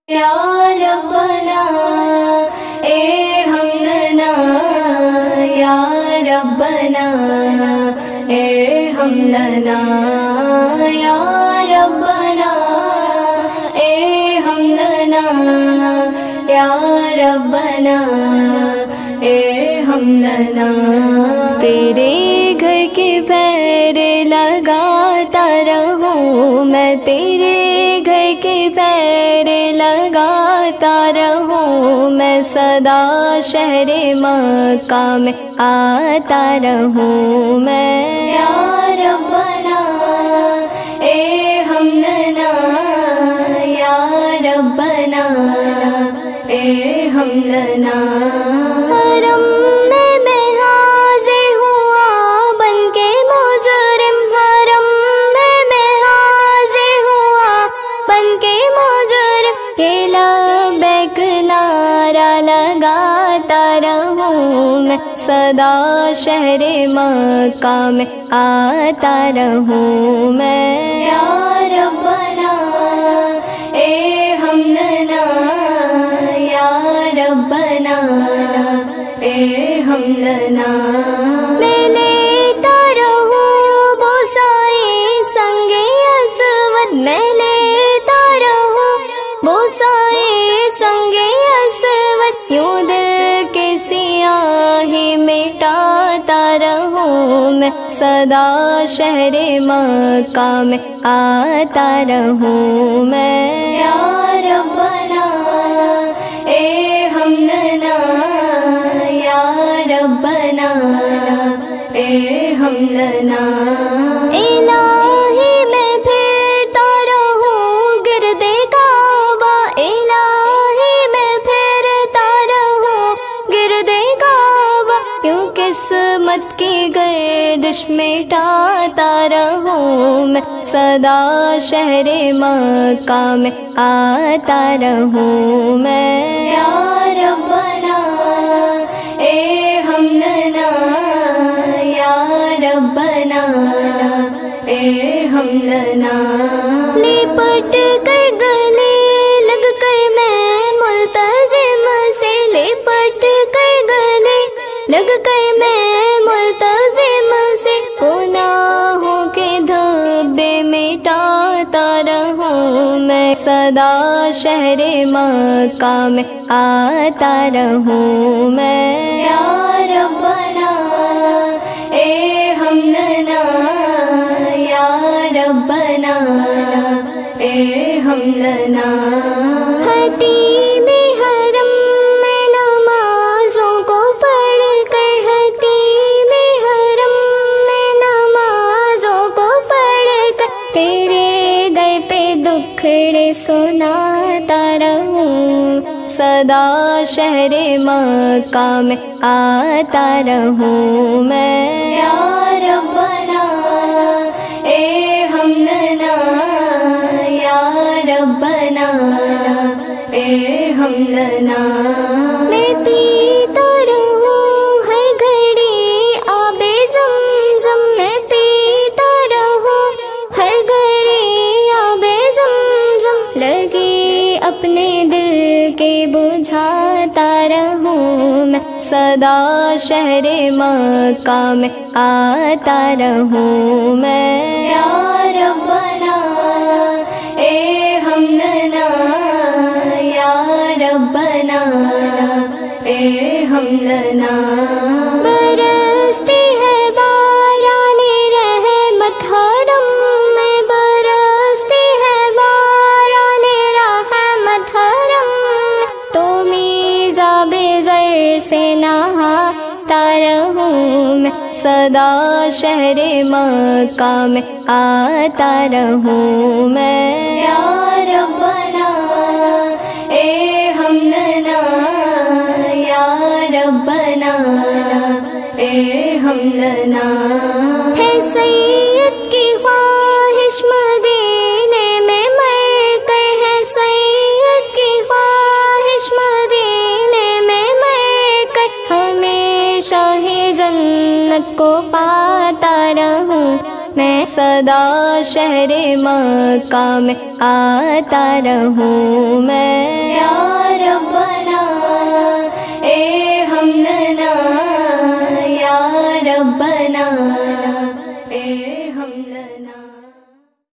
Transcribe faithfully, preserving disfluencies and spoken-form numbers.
یا ربنا ارحم لنا یا ربنا ارحم لنا یا ربنا ارحم لنا یا ربنا ارحم لنا. تیرے گھر کے پیر لگاتا رہوں میں، تیرے گھر کے پیر لگاتا رہوں میں، سدا شہر مکہ میں آتا رہوں میں. یا ربنا ارحم لنا یا ربنا ارحم لنا. حرم میں میں حاضر ہوا بن کے مجرم، حرم میں میں حاضر ہوا بن کے مجرم، یہ لبیک نعرہ لگاتا رہوں میں، سدا شہر مکہ میں آتا رہوں میں. یا ربنا ارحم لنا یا ربنا ارحم لنا. میں لیتا رہوں بوسائے سنگ اسود، میں لیتا رہوں بوسائے سنگ اسود، یوں دل کے سیاہی مٹاتا رہوں میں، سدا شہر مکہ میں آتا رہوں میں. یا ربنا ارحم لنا یا ربنا ارحم لنا. الہی میں پھرتا رہوں گرد کعبہ، الہی میں پھرتا رہوں گرد کعبہ، کیوں قسمت کی گردش مٹاتا رہوں میں، سدا شہر مکہ میں آتا رہوں میں. یا ربنا ارحم لنا یا ربنا ارحم لنا. لپٹ کر گلے لگ کر میں ملتزم سے، لپٹ کر گلے لگ کر میں ملتزم سے، گناہوں کے دھبے مٹاتا رہوں میں، سدا شہر مکہ میں آتا رہوں میں. یا ربنا ارحم لنا یا ربنا ارحم لنا. حتیم حرم میں نمازوں کو پڑھ کر، حتیم حرم میں نمازوں کو پڑھ کر، تیرے در پہ دکھڑے سناتا رہوں، سدا شہر مکہ میں آتا رہوں میں. یا ربنا ارحم لنا یا ربنا ارحم لنا. میں پیتا رہوں ہر گھڑی آب زمزم، میں پیتا رہوں ہر گھڑی آب زمزم، لگی اپنے دل کے بجھاتا رہوں میں، سدا شہر مکہ میں آتا رہوں میں. یا ربنا ارحم لنا یا ربنا ارحم لنا. برستی ہے باران رحمت حرم میں، برستی ہے باران رحمت حرم میں، تو میزاب زر سے نہاتا رہوں میں، سدا شہر مکہ میں آتا رہوں میں. یا ربنا ارحم لنا یا ربنا ارحم لنا. ہے سید کی خواہش مدینے میں مر کر، ہے سید کی خواہش مدینے میں مر کر، ہمیشہ ہی جنت کو پاتا رہوں میں، سدا شہر مکہ میں آتا رہوں میں.